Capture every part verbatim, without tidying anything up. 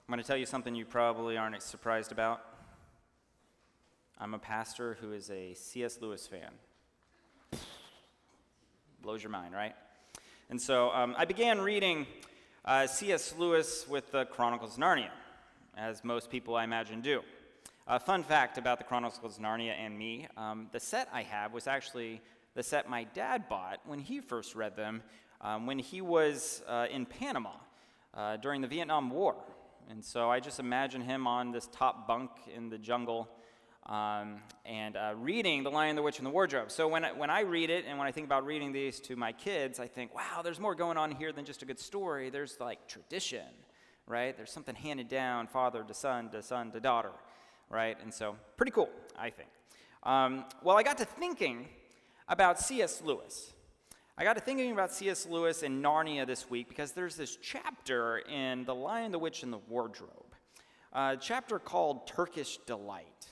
I'm going to tell you something you probably aren't surprised about. I'm a pastor who is a C S Lewis fan. Blows your mind, right? And so um, I began reading uh, C S Lewis with the Chronicles of Narnia, as most people I imagine do. A fun fact about the Chronicles of Narnia and me, um, the set I have was actually the set my dad bought when he first read them, um, when he was uh, in Panama uh, during the Vietnam War. And so I just imagine him on this top bunk in the jungle um, and uh, reading The Lion, the Witch, and the Wardrobe. So when I, when I read it and when I think about reading these to my kids, I think, wow, there's more going on here than just a good story. There's like tradition, right? There's something handed down, father to son, to son to daughter, right? And so pretty cool, I think. Um, well, I got to thinking about C S Lewis. I got to thinking about C S Lewis and Narnia this week because there's this chapter in The Lion, the Witch, and the Wardrobe, a chapter called Turkish Delight.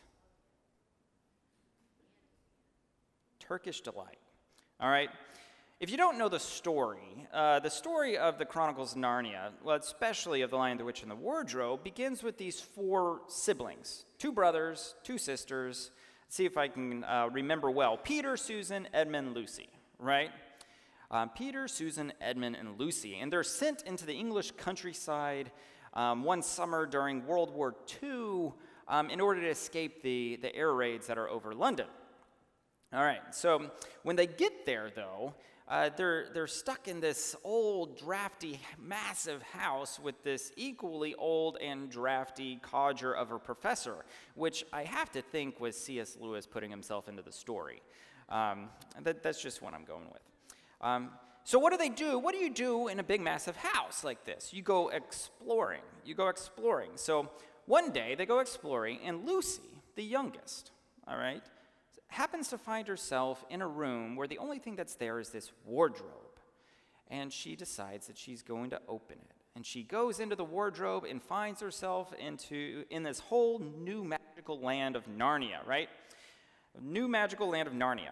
Turkish Delight. All right? If you don't know the story, uh, the story of the Chronicles of Narnia, well, especially of The Lion, the Witch, and the Wardrobe, begins with these four siblings, two brothers, two sisters. Let's see if I can uh, remember well. Peter, Susan, Edmund, Lucy, right? Um, Peter, Susan, Edmund, and Lucy, and they're sent into the English countryside um, one summer during World War Two um, in order to escape the, the air raids that are over London. All right, so when they get there, though, uh, they're, they're stuck in this old, drafty, massive house with this equally old and drafty codger of a professor, which I have to think was C S Lewis putting himself into the story. Um, that, that's just what I'm going with. Um, so what do they do? What do you do in a big, massive house like this? You go exploring. You go exploring. So one day they go exploring, and Lucy, the youngest, all right, happens to find herself in a room where the only thing that's there is this wardrobe. And she decides that she's going to open it. And she goes into the wardrobe and finds herself into in this whole new magical land of Narnia, right? New magical land of Narnia.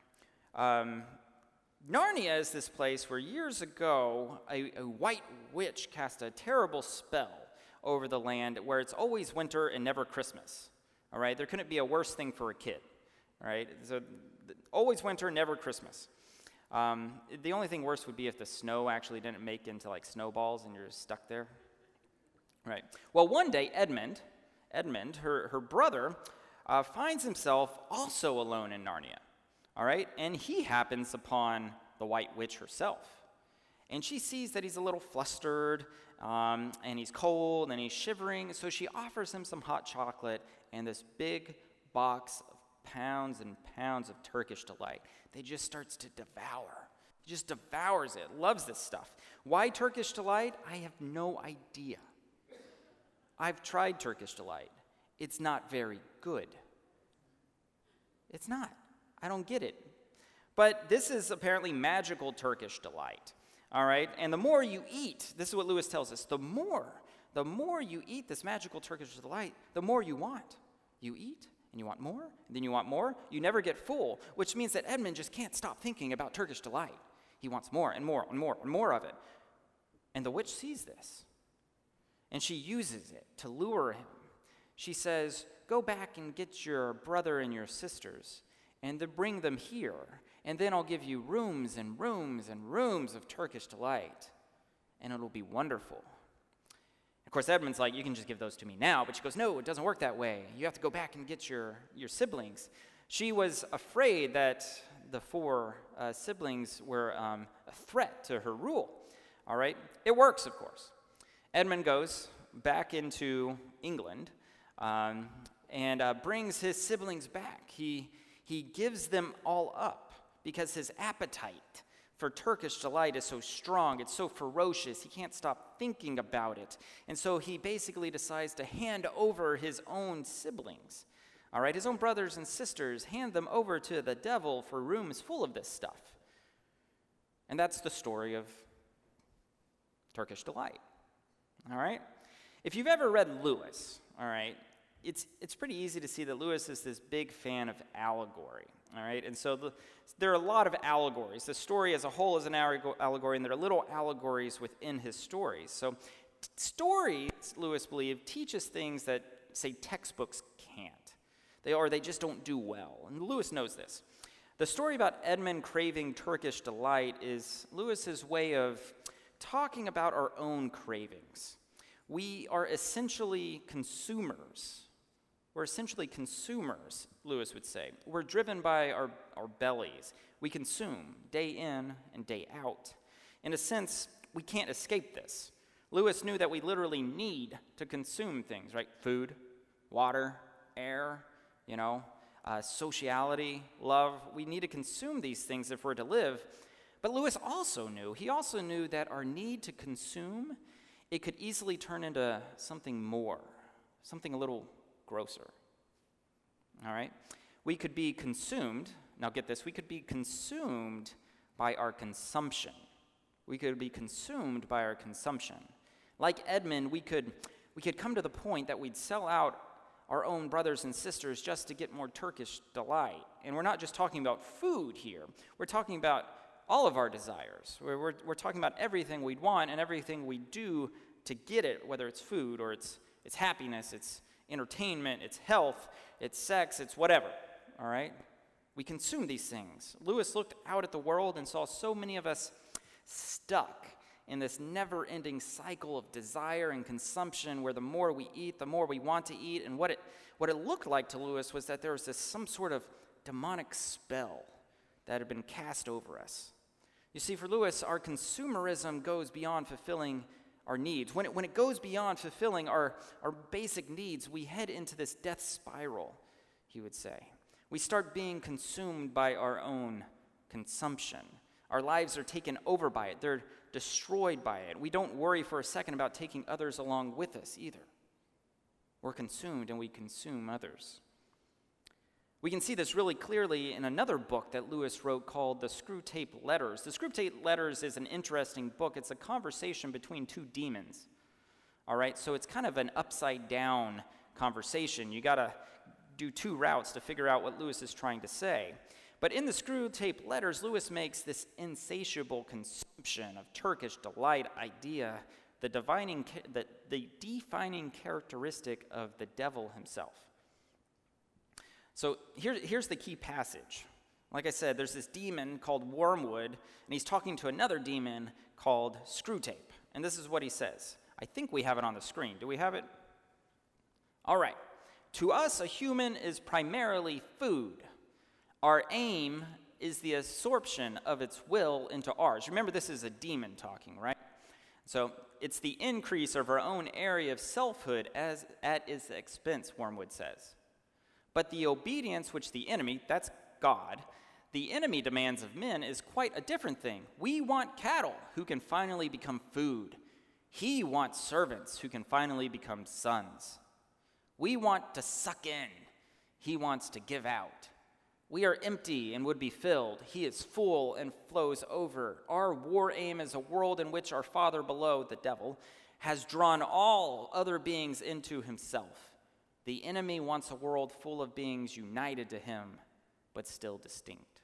Um... Narnia is this place where years ago a, a white witch cast a terrible spell over the land where it's always winter and never Christmas. All right, there couldn't be a worse thing for a kid. All right, so always winter, never Christmas. Um, the only thing worse would be if the snow actually didn't make into like snowballs and you're just stuck there. Right. Well, one day Edmund, Edmund, her her brother, uh, finds himself also alone in Narnia. All right, and he happens upon the White Witch herself. And she sees that he's a little flustered, um, and he's cold, and he's shivering, so she offers him some hot chocolate and this big box of pounds and pounds of Turkish Delight. They just starts to devour. He just devours it, loves this stuff. Why Turkish Delight? I have no idea. I've tried Turkish Delight. It's not very good. It's not. I don't get it. But this is apparently magical Turkish Delight, all right? And the more you eat, this is what Lewis tells us, the more, the more you eat this magical Turkish Delight, the more you want. You eat, and you want more, and then you want more. You never get full, which means that Edmund just can't stop thinking about Turkish Delight. He wants more and more and more and more of it. And the witch sees this, and she uses it to lure him. She says, go back and get your brother and your sisters, and to bring them here, and then I'll give you rooms and rooms and rooms of Turkish Delight, and it'll be wonderful. Of course, Edmund's like, you can just give those to me now, but she goes, no, it doesn't work that way. You have to go back and get your, your siblings. She was afraid that the four uh, siblings were um, a threat to her rule, all right? It works, of course. Edmund goes back into England um, and uh, brings his siblings back. He He gives them all up because his appetite for Turkish Delight is so strong, it's so ferocious, he can't stop thinking about it. And so he basically decides to hand over his own siblings, all right, his own brothers and sisters, hand them over to the devil for rooms full of this stuff. And that's the story of Turkish Delight, all right? If you've ever read Lewis, all right, It's it's pretty easy to see that Lewis is this big fan of allegory, all right? And so the, there are a lot of allegories. The story as a whole is an allegory, and there are little allegories within his stories. So t- stories, Lewis believed, teach us things that, say, textbooks can't. They or they just don't do well. And Lewis knows this. The story about Edmund craving Turkish delight is Lewis's way of talking about our own cravings. We are essentially consumers. We're essentially consumers, Lewis would say. We're driven by our, our bellies. We consume day in and day out. In a sense, we can't escape this. Lewis knew that we literally need to consume things, right? Food, water, air, you know, uh, sociality, love. We need to consume these things if we're to live. But Lewis also knew, he also knew that our need to consume, it could easily turn into something more, something a little grosser. All right? We could be consumed, now get this, we could be consumed by our consumption. We could be consumed by our consumption. Like Edmund, we could we could come to the point that we'd sell out our own brothers and sisters just to get more Turkish delight. And we're not just talking about food here. We're talking about all of our desires. We're, we're, we're talking about everything we'd want and everything we do to get it, whether it's food or it's it's happiness, it's entertainment, it's health, it's sex, it's whatever, all right? We consume these things. Lewis looked out at the world and saw so many of us stuck in this never-ending cycle of desire and consumption where the more we eat, the more we want to eat. And what it what it looked like to Lewis was that there was this some sort of demonic spell that had been cast over us. You see, for Lewis, our consumerism goes beyond fulfilling our needs. When it, when it goes beyond fulfilling our, our basic needs, we head into this death spiral, he would say. We start being consumed by our own consumption. Our lives are taken over by it. They're destroyed by it. We don't worry for a second about taking others along with us either. We're consumed and we consume others. We can see this really clearly in another book that Lewis wrote called The Screwtape Letters. The Screwtape Letters is an interesting book. It's a conversation between two demons. All right, so it's kind of an upside down conversation. You got to do two routes to figure out what Lewis is trying to say. But in the Screwtape Letters, Lewis makes this insatiable consumption of Turkish delight idea the, divining, the, the defining characteristic of the devil himself. So here, here's the key passage. Like I said, there's this demon called Wormwood, and he's talking to another demon called Screwtape. And this is what he says. I think we have it on the screen. Do we have it? All right. To us, a human is primarily food. Our aim is the absorption of its will into ours. Remember, this is a demon talking, right? So it's the increase of our own area of selfhood as at its expense, Wormwood says. But the obedience which the enemy, that's God, the enemy demands of men is quite a different thing. We want cattle who can finally become food. He wants servants who can finally become sons. We want to suck in. He wants to give out. We are empty and would be filled. He is full and flows over. Our war aim is a world in which our father below, the devil, has drawn all other beings into himself. The enemy wants a world full of beings united to him, but still distinct.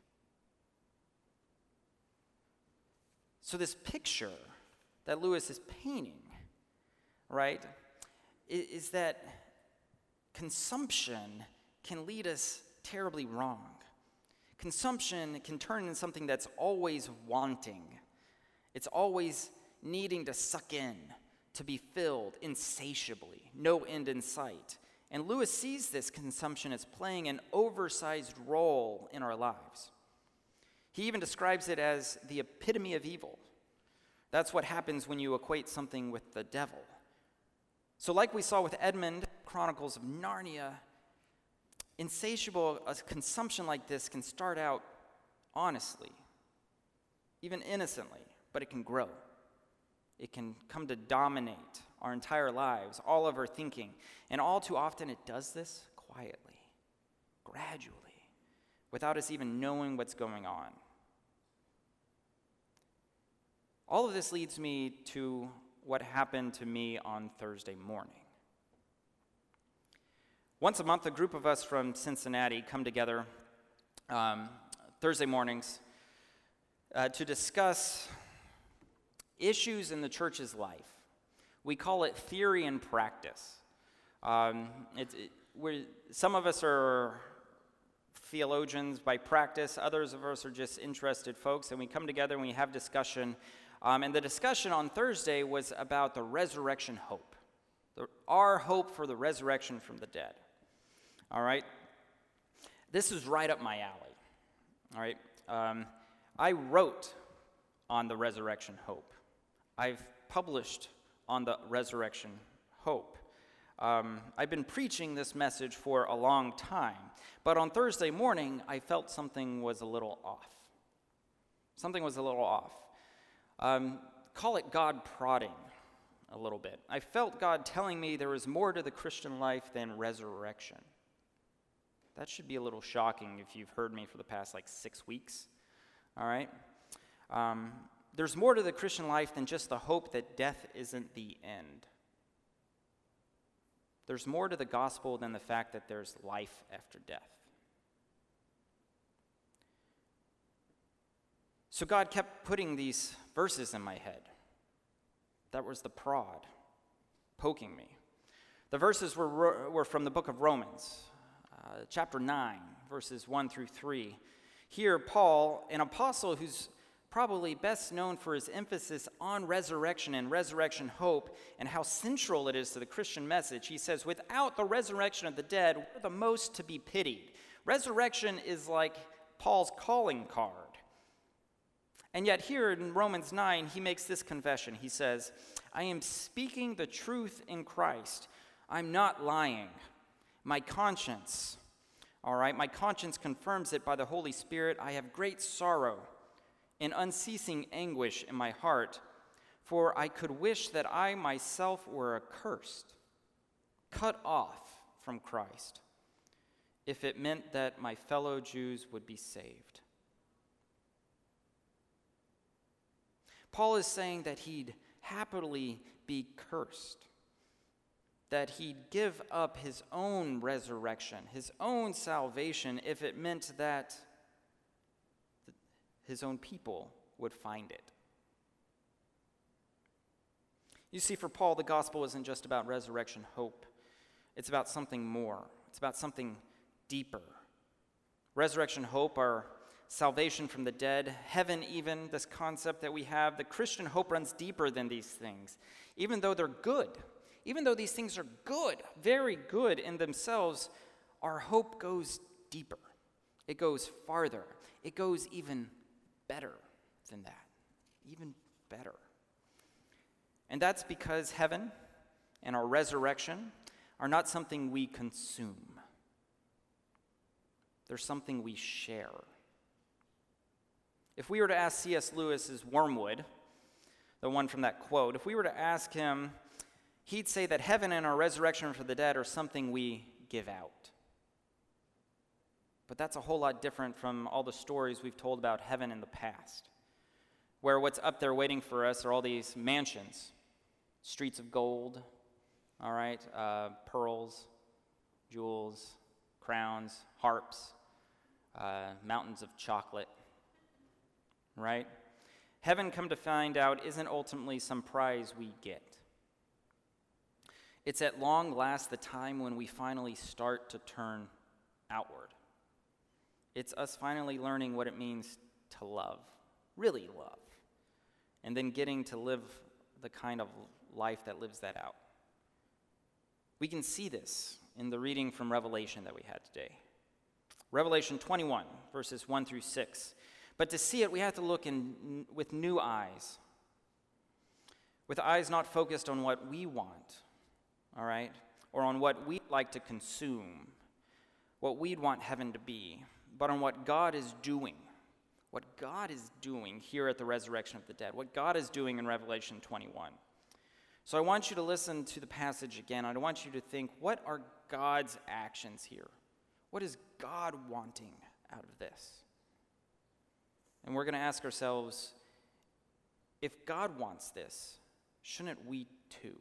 So this picture that Lewis is painting, right, is that consumption can lead us terribly wrong. Consumption can turn into something that's always wanting. It's always needing to suck in, to be filled insatiably, no end in sight. And Lewis sees this consumption as playing an oversized role in our lives. He even describes it as the epitome of evil. That's what happens when you equate something with the devil. So like we saw with Edmund, Chronicles of Narnia, insatiable a consumption like this can start out honestly, even innocently, but it can grow. It can come to dominate our entire lives, all of our thinking. And all too often it does this quietly, gradually, without us even knowing what's going on. All of this leads me to what happened to me on Thursday morning. Once a month, a group of us from Cincinnati come together um, Thursday mornings uh, to discuss issues in the church's life. We call it theory and practice. Um, it's, it, we're, some of us are theologians by practice, others of us are just interested folks, and we come together and we have discussion. Um, and the discussion on Thursday was about the resurrection hope, the, our hope for the resurrection from the dead. All right? This is right up my alley. All right? Um, I wrote on the resurrection hope. I've published on the resurrection hope. Um, I've been preaching this message for a long time, but on Thursday morning, I felt something was a little off. Something was a little off. Um, call it God prodding a little bit. I felt God telling me there was more to the Christian life than resurrection. That should be a little shocking if you've heard me for the past like six weeks. All right? Um, there's more to the Christian life than just the hope that death isn't the end. There's more to the gospel than the fact that there's life after death. So God kept putting these verses in my head. That was the prod, poking me. The verses were, were from the book of Romans, uh, chapter nine, verses one through three. Here, Paul, an apostle who's probably best known for his emphasis on resurrection and resurrection hope and how central it is to the Christian message. He says, without the resurrection of the dead, we're the most to be pitied. Resurrection is like Paul's calling card. And yet here in Romans nine, he makes this confession. He says, I am speaking the truth in Christ. I'm not lying. My conscience, all right, my conscience confirms it by the Holy Spirit. I have great sorrow and unceasing anguish in my heart, for I could wish that I myself were accursed, cut off from Christ, if it meant that my fellow Jews would be saved. Paul is saying that he'd happily be cursed, that he'd give up his own resurrection, his own salvation, if it meant that his own people would find it. You see, for Paul, the gospel isn't just about resurrection hope. It's about something more. It's about something deeper. Resurrection hope, our salvation from the dead, heaven even, this concept that we have, the Christian hope runs deeper than these things. Even though they're good, even though these things are good, very good in themselves, our hope goes deeper. It goes farther. It goes even better than that, even better. And that's because heaven and our resurrection are not something we consume. They're something we share. If we were to ask C S Lewis's Wormwood, the one from that quote, if we were to ask him, he'd say that heaven and our resurrection from the dead are something we give out. But that's a whole lot different from all the stories we've told about heaven in the past, where what's up there waiting for us are all these mansions, streets of gold, all right, uh, pearls, jewels, crowns, harps, uh, mountains of chocolate, right? Heaven, come to find out, isn't ultimately some prize we get. It's at long last the time when we finally start to turn outward. It's us finally learning what it means to love, really love, and then getting to live the kind of life that lives that out. We can see this in the reading from Revelation that we had today. Revelation twenty-one, verses one through six. But to see it, we have to look in with new eyes, with eyes not focused on what we want, all right, or on what we'd like to consume, what we'd want heaven to be, but on what God is doing, what God is doing here at the resurrection of the dead, what God is doing in Revelation twenty-one. So I want you to listen to the passage again. I want you to think, what are God's actions here? What is God wanting out of this? And we're going to ask ourselves, if God wants this, shouldn't we too?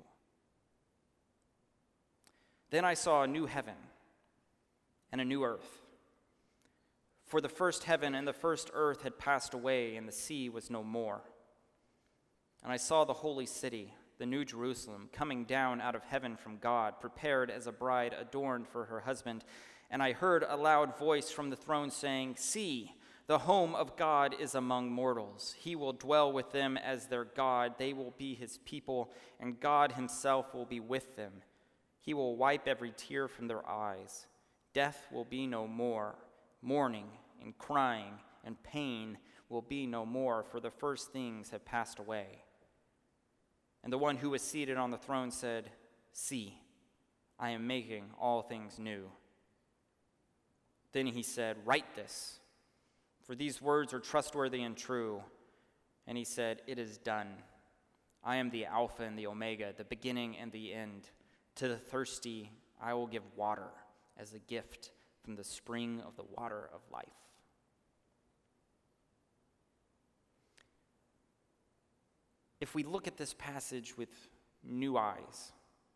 Then I saw a new heaven and a new earth. For the first heaven and the first earth had passed away, and the sea was no more. And I saw the holy city, the New Jerusalem, coming down out of heaven from God, prepared as a bride adorned for her husband. And I heard a loud voice from the throne saying, 'See, the home of God is among mortals. He will dwell with them as their God. They will be his people, and God himself will be with them. He will wipe every tear from their eyes. Death will be no more. Mourning and crying and pain will be no more, for the first things have passed away.' And the one who was seated on the throne said, 'See, I am making all things new.' Then he said, 'Write this, for these words are trustworthy and true.' And he said, 'It is done. I am the Alpha and the Omega, the beginning and the end. To the thirsty I will give water as a gift from the spring of the water of life.'" If we look at this passage with new eyes,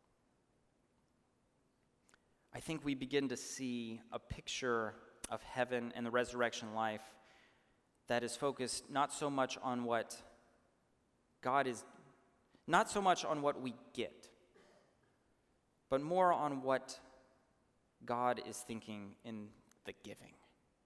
I think we begin to see a picture of heaven and the resurrection life that is focused not so much on what God is, not so much on what we get, but more on what God is thinking in the giving.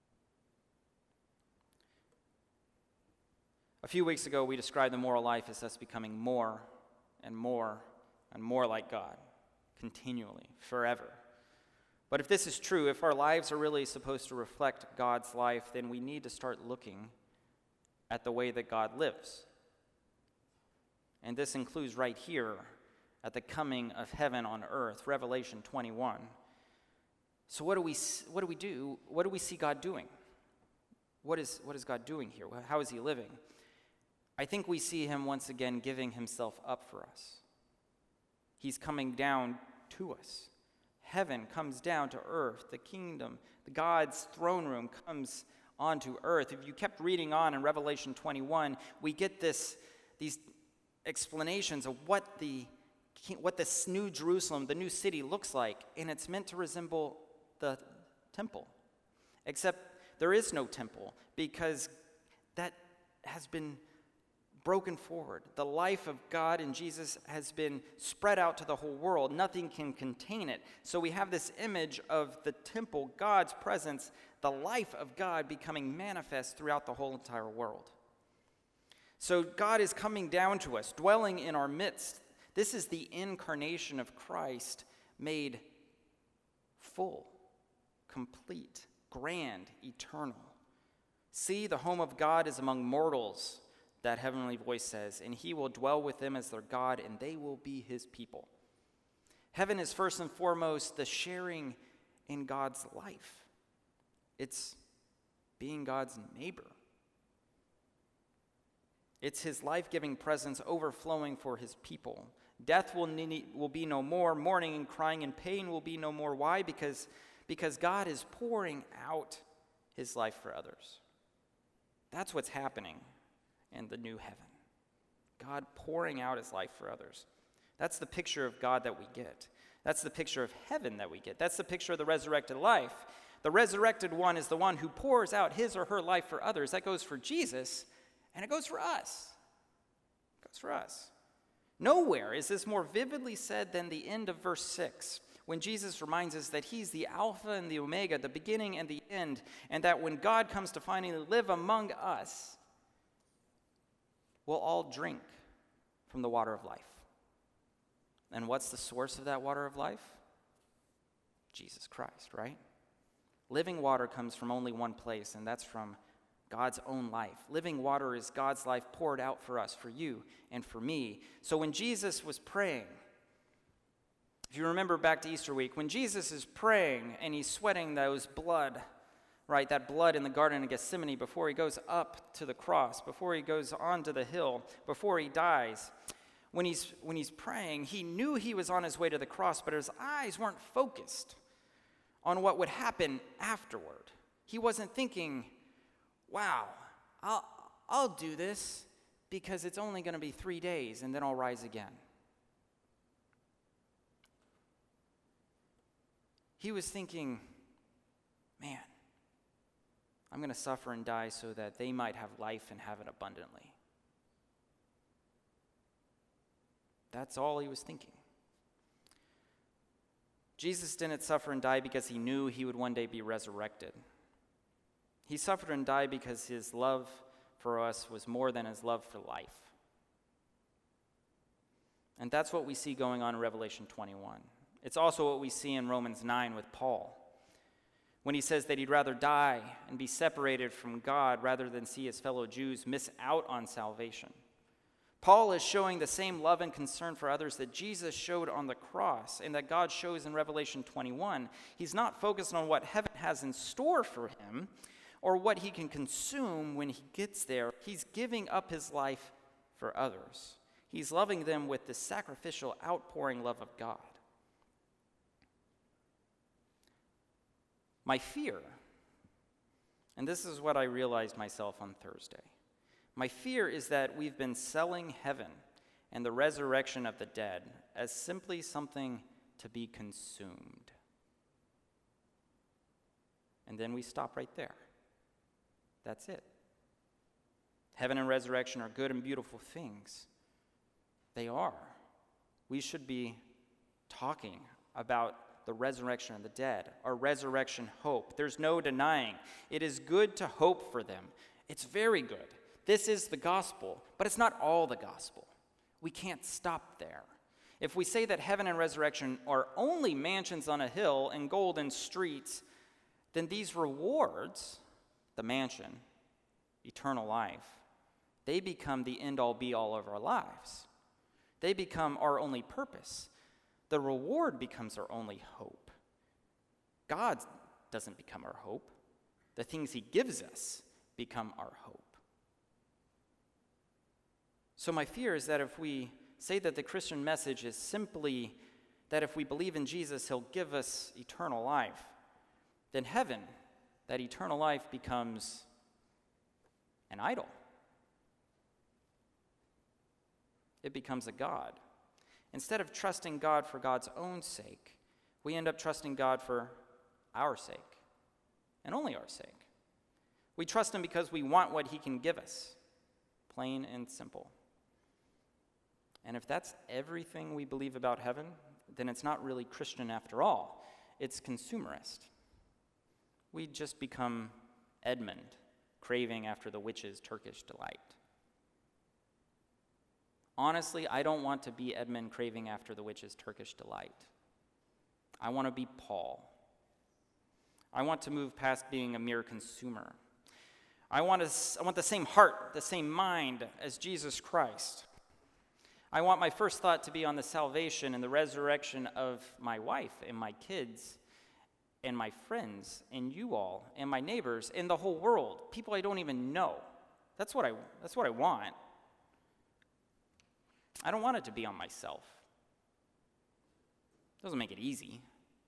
A few weeks ago, we described the moral life as us becoming more and more and more like God, continually, forever. But if this is true, if our lives are really supposed to reflect God's life, then we need to start looking at the way that God lives. And this includes right here at the coming of heaven on earth, Revelation twenty-one. So what do we what do we do? What do we see God doing? What is what is God doing here? How is he living? I think we see him once again giving himself up for us. He's coming down to us. Heaven comes down to earth. The kingdom, the God's throne room comes onto earth. If you kept reading on in Revelation twenty-one, we get this these explanations of what the what this new Jerusalem, the new city, looks like, and it's meant to resemble the temple. Except there is no temple, because that has been broken forward. The life of God in Jesus has been spread out to the whole world. Nothing can contain it. So we have this image of the temple, God's presence, the life of God becoming manifest throughout the whole entire world. So God is coming down to us, dwelling in our midst. This is the incarnation of Christ made full, complete, grand, eternal. See, the home of God is among mortals, that heavenly voice says, and he will dwell with them as their God, and they will be his people. Heaven is first and foremost the sharing in God's life. It's being God's neighbor. It's his life-giving presence overflowing for his people. Death will, need, will be no more. Mourning and crying and pain will be no more. Why? Because, because God is pouring out his life for others. That's what's happening in the new heaven. God pouring out his life for others. That's the picture of God that we get. That's the picture of heaven that we get. That's the picture of the resurrected life. The resurrected one is the one who pours out his or her life for others. That goes for Jesus, and it goes for us. It goes for us. Nowhere is this more vividly said than the end of verse six, when Jesus reminds us that he's the Alpha and the Omega, the beginning and the end, and that when God comes to finally live among us, we'll all drink from the water of life. And what's the source of that water of life? Jesus Christ, right? Living water comes from only one place, and that's from God's own life. Living water is God's life poured out for us, for you and for me. So when Jesus was praying, if you remember back to Easter week, when Jesus is praying and he's sweating those blood, right, that blood in the Garden of Gethsemane before he goes up to the cross, before he goes onto the hill, before he dies. When he's, when he's praying, he knew he was on his way to the cross, but his eyes weren't focused on what would happen afterward. He wasn't thinking, wow, I'll, I'll do this because it's only going to be three days and then I'll rise again. He was thinking, man, I'm going to suffer and die so that they might have life and have it abundantly. That's all he was thinking. Jesus didn't suffer and die because he knew he would one day be resurrected. He suffered and died because his love for us was more than his love for life. And that's what we see going on in Revelation twenty-one. It's also what we see in Romans nine with Paul, when he says that he'd rather die and be separated from God rather than see his fellow Jews miss out on salvation. Paul is showing the same love and concern for others that Jesus showed on the cross and that God shows in Revelation twenty-one. He's not focused on what heaven has in store for him or what he can consume when he gets there. He's giving up his life for others. He's loving them with the sacrificial, outpouring love of God. My fear, and this is what I realized myself on Thursday, my fear is that we've been selling heaven and the resurrection of the dead as simply something to be consumed. And then we stop right there. That's it. Heaven and resurrection are good and beautiful things. They are. We should be talking about the resurrection of the dead, our resurrection hope. There's no denying. It is good to hope for them. It's very good. This is the gospel, but it's not all the gospel. We can't stop there. If we say that heaven and resurrection are only mansions on a hill and golden streets, then these rewards, the mansion, eternal life, they become the end-all be-all of our lives. They become our only purpose. The reward becomes our only hope. God doesn't become our hope. The things he gives us become our hope. So my fear is that if we say that the Christian message is simply that if we believe in Jesus, he'll give us eternal life, then heaven, that eternal life, becomes an idol. It becomes a god. Instead of trusting God for God's own sake, we end up trusting God for our sake, and only our sake. We trust him because we want what he can give us, plain and simple. And if that's everything we believe about heaven, then it's not really Christian after all. It's consumerist. We just become Edmund, craving after the witch's Turkish delight. Honestly, I don't want to be Edmund craving after the witch's Turkish delight. I want to be Paul. I want to move past being a mere consumer. I want, to, I want the same heart, the same mind as Jesus Christ. I want my first thought to be on the salvation and the resurrection of my wife and my kids and my friends and you all and my neighbors and the whole world, people I don't even know. That's what I, that's what I want. I don't want it to be on myself. It doesn't make it easy.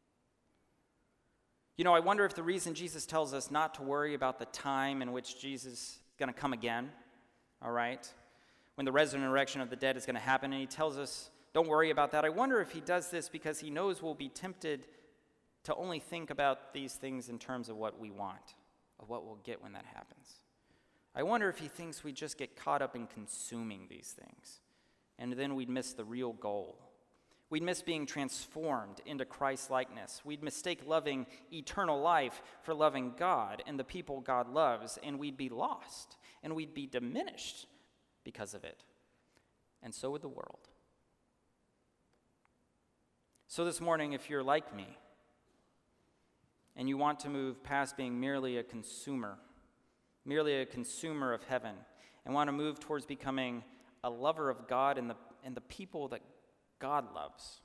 You know, I wonder if the reason Jesus tells us not to worry about the time in which Jesus is going to come again, all right, when the resurrection of the dead is going to happen, and he tells us, don't worry about that. I wonder if he does this because he knows we'll be tempted to only think about these things in terms of what we want, of what we'll get when that happens. I wonder if he thinks we just get caught up in consuming these things, and then we'd miss the real goal. We'd miss being transformed into Christ-likeness. We'd mistake loving eternal life for loving God and the people God loves, and we'd be lost, and we'd be diminished because of it. And so would the world. So this morning, if you're like me, and you want to move past being merely a consumer, merely a consumer of heaven, and want to move towards becoming a lover of God and the, and the people that God loves,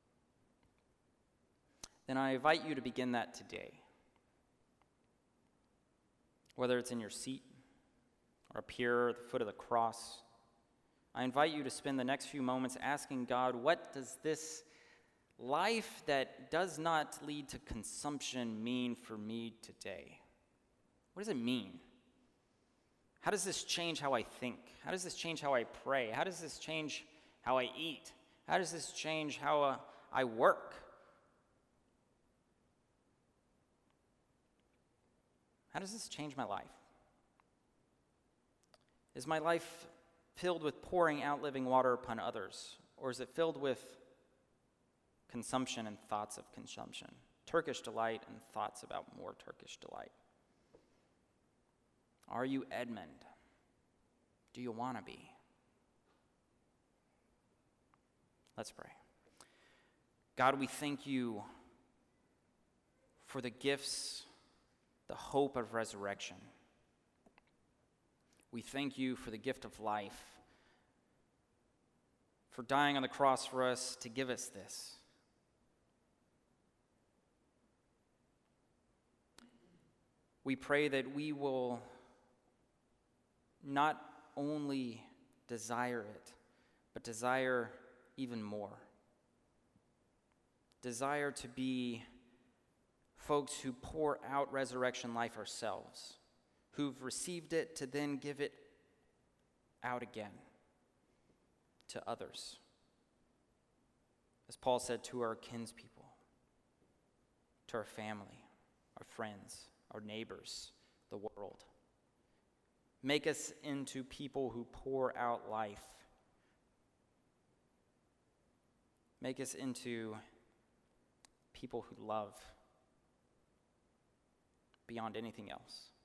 then I invite you to begin that today. Whether it's in your seat or up here at the foot of the cross, I invite you to spend the next few moments asking God, what does this life that does not lead to consumption mean for me today? What does it mean? How does this change how I think? How does this change how I pray? How does this change how I eat? How does this change how uh, I work? How does this change my life? Is my life filled with pouring out living water upon others? or is it filled with consumption and thoughts of consumption? Turkish delight and thoughts about more Turkish delight. Are you Edmund? Do you want to be? Let's pray. God, we thank you for the gifts, the hope of resurrection. We thank you for the gift of life, for dying on the cross for us to give us this. We pray that we will not only desire it, but desire even more. Desire to be folks who pour out resurrection life ourselves, who've received it to then give it out again to others. As Paul said, to our kinspeople, to our family, our friends, our neighbors, the world. Make us into people who pour out life. Make us into people who love beyond anything else.